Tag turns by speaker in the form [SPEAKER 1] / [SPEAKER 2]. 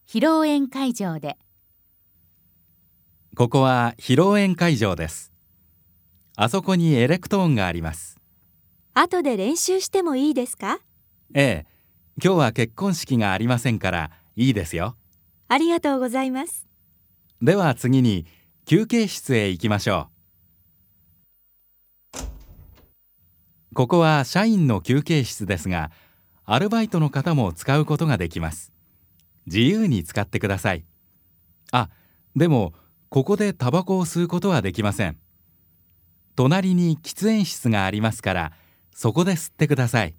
[SPEAKER 1] 披露宴会場で。
[SPEAKER 2] ここは披露宴会場です。あそこにエレクトーンがあります。
[SPEAKER 3] 後で練習してもいいですか？
[SPEAKER 2] ええ、今日は結婚式がありませんからいいですよ。
[SPEAKER 3] ありがとうございます。
[SPEAKER 2] では次に休憩室へ行きましょう。ここは社員の休憩室ですが、アルバイトの方も使うことができます。自由に使ってください。でもここでタバコを吸うことはできません。隣に喫煙室がありますから、そこで吸ってください。